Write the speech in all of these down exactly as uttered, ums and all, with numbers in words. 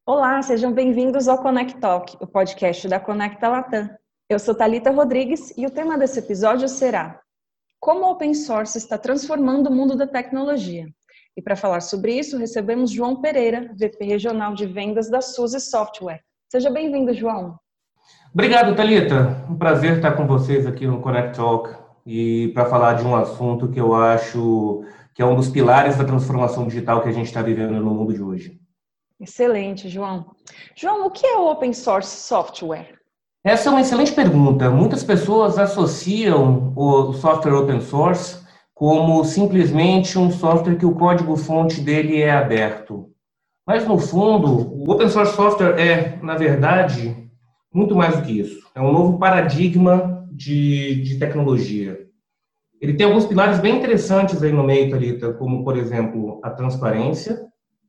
Olá, sejam bem-vindos ao Connect Talk, o podcast da Conecta Latam. Eu sou Thalita Rodrigues e o tema desse episódio será Como o Open Source está transformando o mundo da tecnologia. E para falar sobre isso, recebemos João Pereira, V P Regional de Vendas da Suzy Software. Seja bem-vindo, João. Obrigado, Thalita. Um prazer estar com vocês aqui no Connect Talk e para falar de um assunto que eu acho que é um dos pilares da transformação digital que a gente está vivendo no mundo de hoje. Excelente, João. João, o que é o Open Source Software? Essa é uma excelente pergunta. Muitas pessoas associam o software open source como simplesmente um software que o código-fonte dele é aberto. Mas, no fundo, o open source software é, na verdade, muito mais do que isso. É um novo paradigma de, de tecnologia. Ele tem alguns pilares bem interessantes aí no meio, Thalita, como, por exemplo, a transparência,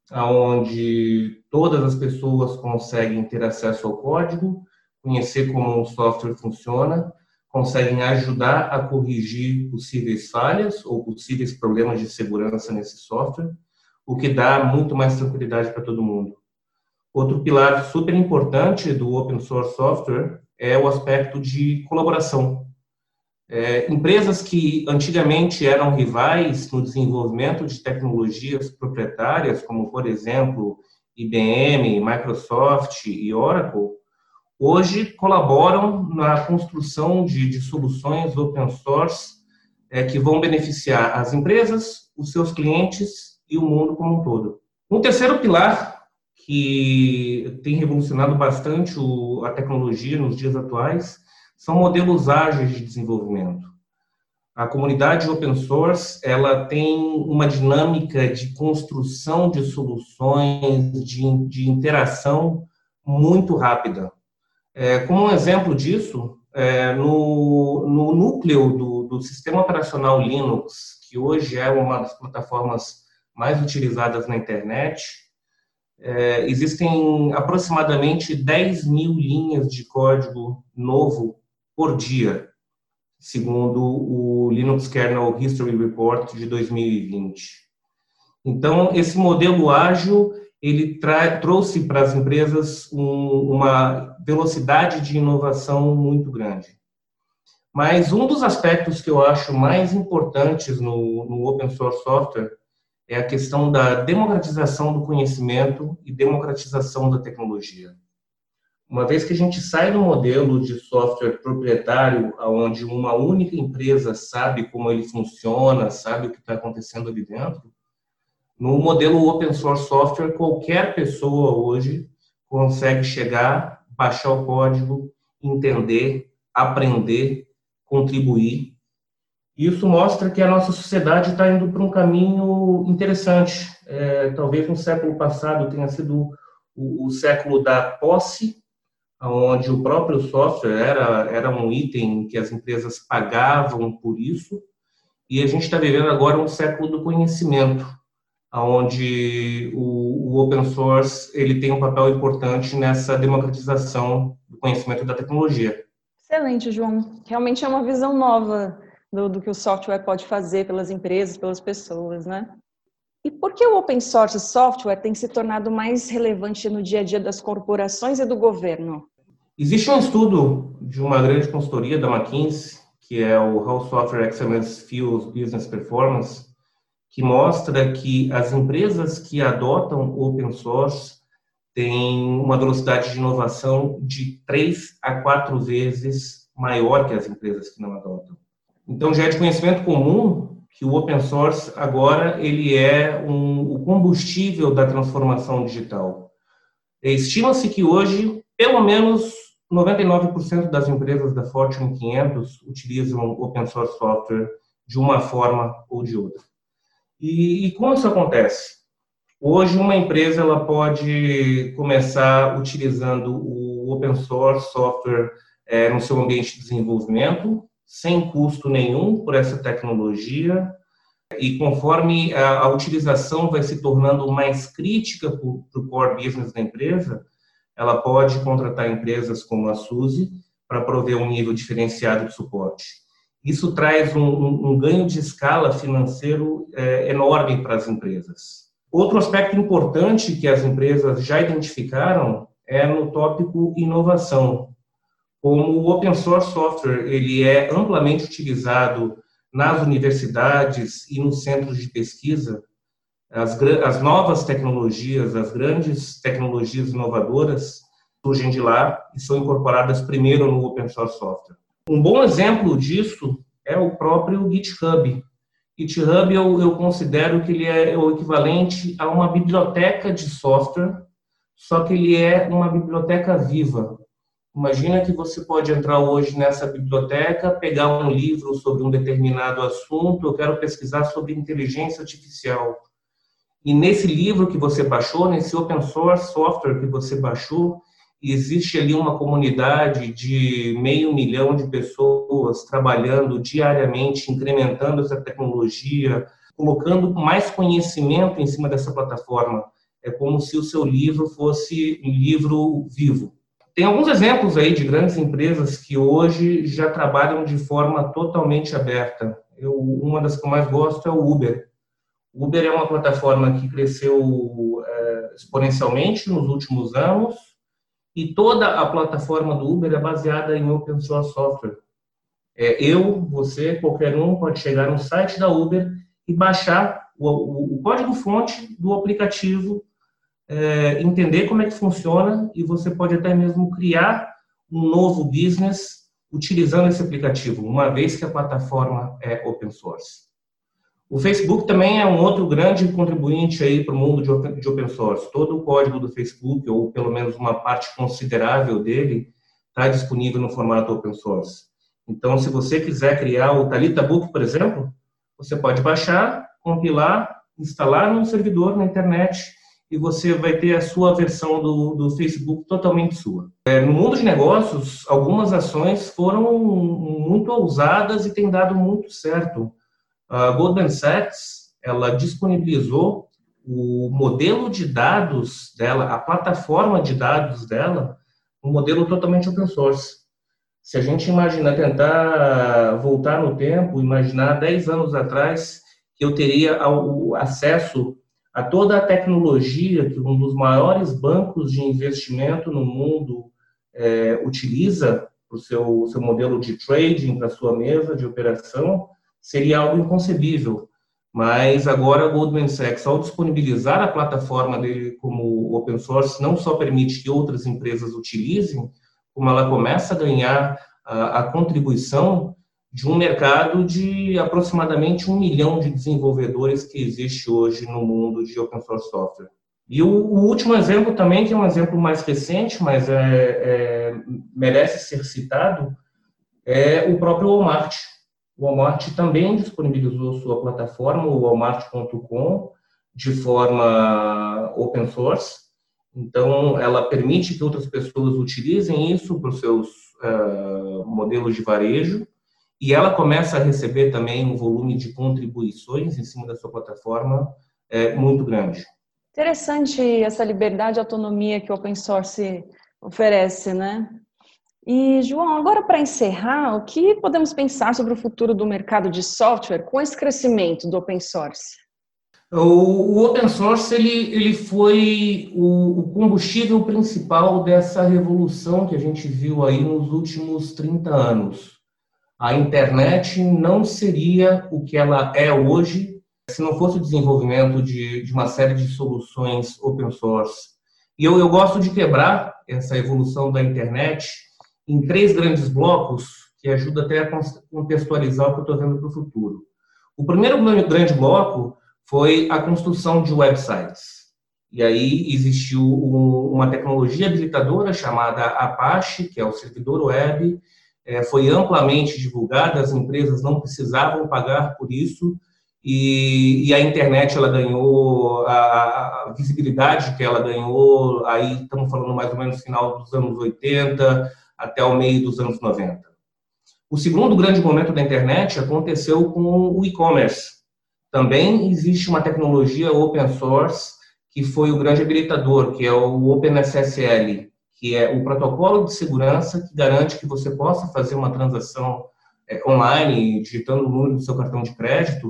onde todas as pessoas conseguem ter acesso ao código, conhecer como o software funciona, conseguem ajudar a corrigir possíveis falhas ou possíveis problemas de segurança nesse software, o que dá muito mais tranquilidade para todo mundo. Outro pilar super importante do open source software é o aspecto de colaboração. É, empresas que antigamente eram rivais no desenvolvimento de tecnologias proprietárias, como, por exemplo, I B M, Microsoft e Oracle, hoje colaboram na construção de, de soluções open source é, que vão beneficiar as empresas, os seus clientes e o mundo como um todo. Um terceiro pilar que tem revolucionado bastante o, a tecnologia nos dias atuais são modelos ágeis de desenvolvimento. A comunidade open source, ela tem uma dinâmica de construção de soluções, de, de interação muito rápida. É, como um exemplo disso, é, no, no núcleo do, do sistema operacional Linux, que hoje é uma das plataformas mais utilizadas na internet, é, existem aproximadamente dez mil linhas de código novo por dia, segundo o Linux Kernel History Report de dois mil e vinte. Então, esse modelo ágil, ele trouxe para as empresas um, uma velocidade de inovação muito grande. Mas um dos aspectos que eu acho mais importantes no, no Open Source Software é a questão da democratização do conhecimento e democratização da tecnologia. Uma vez que a gente sai do modelo de software proprietário, onde uma única empresa sabe como ele funciona, sabe o que está acontecendo ali dentro, no modelo open source software, qualquer pessoa hoje consegue chegar, baixar o código, entender, aprender, contribuir. Isso mostra que a nossa sociedade está indo para um caminho interessante. É, talvez no século passado tenha sido o, o século da posse, onde o próprio software era, era um item que as empresas pagavam por isso, e a gente está vivendo agora um século do conhecimento, onde o, o open source ele tem um papel importante nessa democratização do conhecimento da tecnologia. Excelente, João. Realmente é uma visão nova do, do que o software pode fazer pelas empresas, pelas pessoas, né? E por que o open source software tem se tornado mais relevante no dia a dia das corporações e do governo? Existe um estudo de uma grande consultoria da McKinsey, que é o How Software Excellence Fuels Business Performance, que mostra que as empresas que adotam o open source têm uma velocidade de inovação de três a quatro vezes maior que as empresas que não adotam. Então, já é de conhecimento comum que o open source agora ele é um, o combustível da transformação digital. Estima-se que hoje, pelo menos noventa e nove por cento das empresas da Fortune quinhentos utilizam open source software de uma forma ou de outra. E, e como isso acontece? Hoje, uma empresa ela pode começar utilizando o open source software é, no seu ambiente de desenvolvimento, sem custo nenhum por essa tecnologia, e conforme a, a utilização vai se tornando mais crítica para o core business da empresa, ela pode contratar empresas como a Suzy para prover um nível diferenciado de suporte. Isso traz um, um, um ganho de escala financeiro é, enorme para as empresas. Outro aspecto importante que as empresas já identificaram é no tópico inovação. Como o open source software ele é amplamente utilizado nas universidades e nos centros de pesquisa, as, as novas tecnologias, as grandes tecnologias inovadoras surgem de lá e são incorporadas primeiro no open source software. Um bom exemplo disso é o próprio GitHub. GitHub eu, eu considero que ele é o equivalente a uma biblioteca de software, só que ele é uma biblioteca viva. Imagina que você pode entrar hoje nessa biblioteca, pegar um livro sobre um determinado assunto, eu quero pesquisar sobre inteligência artificial. E nesse livro que você baixou, nesse open source software que você baixou, existe ali uma comunidade de meio milhão de pessoas trabalhando diariamente, incrementando essa tecnologia, colocando mais conhecimento em cima dessa plataforma. É como se o seu livro fosse um livro vivo. Tem alguns exemplos aí de grandes empresas que hoje já trabalham de forma totalmente aberta. Eu, uma das que eu mais gosto é o Uber. O Uber é uma plataforma que cresceu é, exponencialmente nos últimos anos e toda a plataforma do Uber é baseada em open source software. É, eu, você, qualquer um pode chegar no site da Uber e baixar o, o, o código-fonte do aplicativo, É, entender como é que funciona e você pode até mesmo criar um novo business utilizando esse aplicativo, uma vez que a plataforma é open source. O Facebook também é um outro grande contribuinte aí para o mundo de open, de open source. Todo o código do Facebook, ou pelo menos uma parte considerável dele, está disponível no formato open source. Então, se você quiser criar o Thalita Book, por exemplo, você pode baixar, compilar, instalar num servidor na internet e você vai ter a sua versão do, do Facebook totalmente sua. É, no mundo de negócios, algumas ações foram muito ousadas e têm dado muito certo. A Goldman Sachs, ela disponibilizou o modelo de dados dela, a plataforma de dados dela, um modelo totalmente open source. Se a gente imaginar, tentar voltar no tempo, imaginar dez anos atrás que eu teria o acesso a toda a tecnologia que um dos maiores bancos de investimento no mundo é, utiliza para o seu, seu modelo de trading, para a sua mesa de operação, seria algo inconcebível. Mas agora a Goldman Sachs, ao disponibilizar a plataforma dele como open source, não só permite que outras empresas utilizem, como ela começa a ganhar a, a contribuição de um mercado de aproximadamente um milhão de desenvolvedores que existe hoje no mundo de open source software. E o, o último exemplo também, que é um exemplo mais recente, mas é, é, merece ser citado, é o próprio Walmart. O Walmart também disponibilizou sua plataforma, o walmart ponto com, de forma open source. Então, ela permite que outras pessoas utilizem isso para os seus uh, modelos de varejo. E ela começa a receber também um volume de contribuições em cima da sua plataforma é, muito grande. Interessante essa liberdade e autonomia que o open source oferece, né? E, João, agora para encerrar, o que podemos pensar sobre o futuro do mercado de software com esse crescimento do open source? O, o open source ele, ele foi o, o combustível principal dessa revolução que a gente viu aí nos últimos trinta anos. A internet não seria o que ela é hoje se não fosse o desenvolvimento de, de uma série de soluções open source. E eu, eu gosto de quebrar essa evolução da internet em três grandes blocos que ajudam até a contextualizar o que eu estou vendo para o futuro. O primeiro grande bloco foi a construção de websites. E aí existiu um, uma tecnologia habilitadora chamada Apache, que é o servidor web. É, foi amplamente divulgada, as empresas não precisavam pagar por isso, e, e a internet ela ganhou, a, a visibilidade que ela ganhou, aí estamos falando mais ou menos no final dos anos oitenta até o meio dos anos noventa. O segundo grande momento da internet aconteceu com o e-commerce. Também existe uma tecnologia open source que foi o grande habilitador, que é o OpenSSL, que é o protocolo de segurança que garante que você possa fazer uma transação é, online, digitando o número do seu cartão de crédito,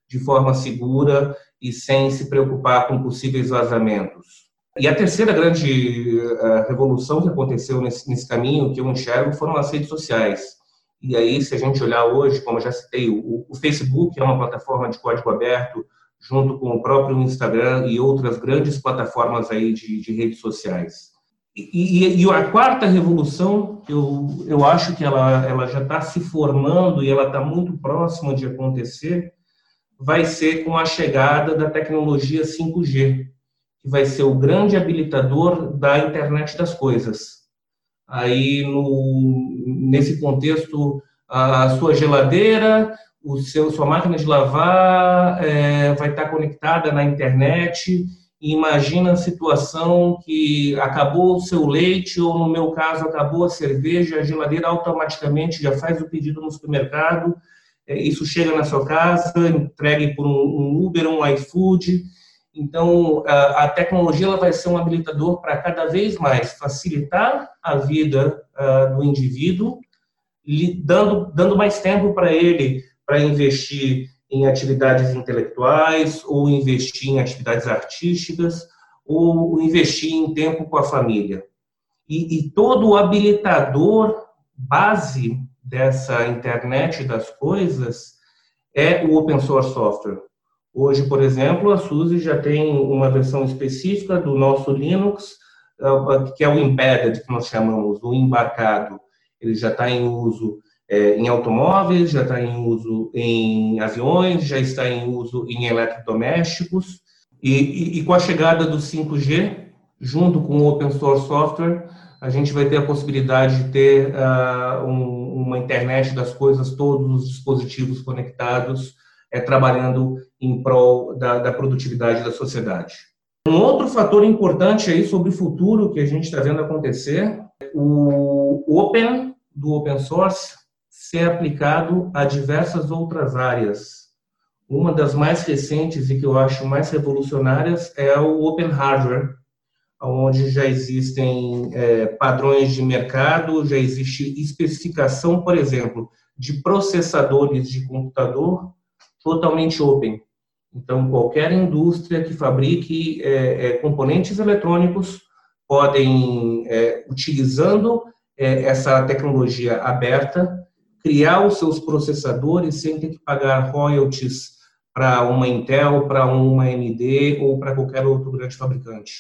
de forma segura e sem se preocupar com possíveis vazamentos. E a terceira grande uh, revolução que aconteceu nesse, nesse caminho, que eu enxergo, foram as redes sociais. E aí, se a gente olhar hoje, como eu já citei, o, o Facebook é uma plataforma de código aberto, junto com o próprio Instagram e outras grandes plataformas aí de, de redes sociais. E, e, e a quarta revolução, eu, eu acho que ela, ela já está se formando e ela está muito próxima de acontecer, vai ser com a chegada da tecnologia cinco G, que vai ser o grande habilitador da internet das coisas. Aí, no, nesse contexto, a sua geladeira, o seu, sua máquina de lavar é, vai estar conectada na internet. E imagina a situação que acabou o seu leite, ou no meu caso, acabou a cerveja, a geladeira automaticamente já faz o pedido no supermercado, é, isso chega na sua casa, entregue por um, um Uber, um iFood. Então, a, a tecnologia ela vai ser um habilitador para cada vez mais facilitar a vida uh, do indivíduo, lhe dando, dando mais tempo para ele para investir em atividades intelectuais, ou investir em atividades artísticas, ou investir em tempo com a família. E, e todo o habilitador base dessa internet das coisas é o open source software. Hoje, por exemplo, a SUSE já tem uma versão específica do nosso Linux, que é o embedded, que nós chamamos, o embarcado. Ele já está em uso é, em automóveis, já está em uso em aviões, já está em uso em eletrodomésticos. E, e, e com a chegada do cinco G, junto com o open source software, a gente vai ter a possibilidade de ter uh, um, uma internet das coisas, todos os dispositivos conectados, é, trabalhando em prol da, da produtividade da sociedade. Um outro fator importante aí sobre o futuro que a gente está vendo acontecer, o Open, do Open Source, ser aplicado a diversas outras áreas. Uma das mais recentes e que eu acho mais revolucionárias é o Open Hardware, onde já existem é, padrões de mercado, já existe especificação, por exemplo, de processadores de computador totalmente open. Então, qualquer indústria que fabrique é, é, componentes eletrônicos podem, é, utilizando é, essa tecnologia aberta, criar os seus processadores sem ter que pagar royalties para uma Intel, para uma A M D ou para qualquer outro grande fabricante.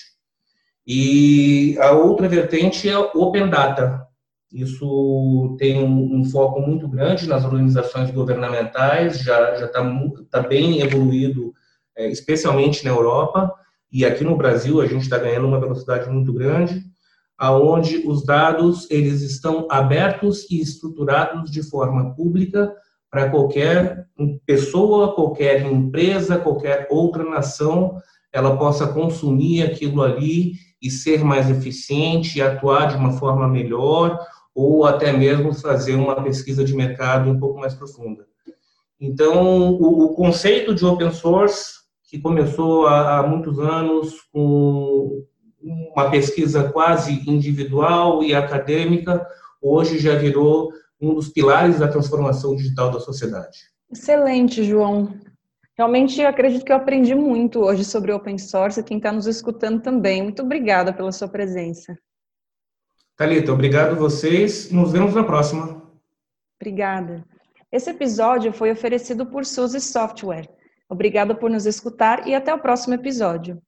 E a outra vertente é o Open Data. Isso tem um, um foco muito grande nas organizações governamentais, já já está tá bem evoluído, é, especialmente na Europa, e aqui no Brasil a gente está ganhando uma velocidade muito grande, aonde os dados eles estão abertos e estruturados de forma pública para qualquer pessoa, qualquer empresa, qualquer outra nação, ela possa consumir aquilo ali e ser mais eficiente, e atuar de uma forma melhor, ou até mesmo fazer uma pesquisa de mercado um pouco mais profunda. Então, o, o conceito de open source, que começou há, há muitos anos com uma pesquisa quase individual e acadêmica, hoje já virou um dos pilares da transformação digital da sociedade. Excelente, João. Realmente, eu acredito que eu aprendi muito hoje sobre open source e quem está nos escutando também. Muito obrigada pela sua presença. Thalita, obrigado a vocês e nos vemos na próxima. Obrigada. Esse episódio foi oferecido por SUSE Software. Obrigada por nos escutar e até o próximo episódio.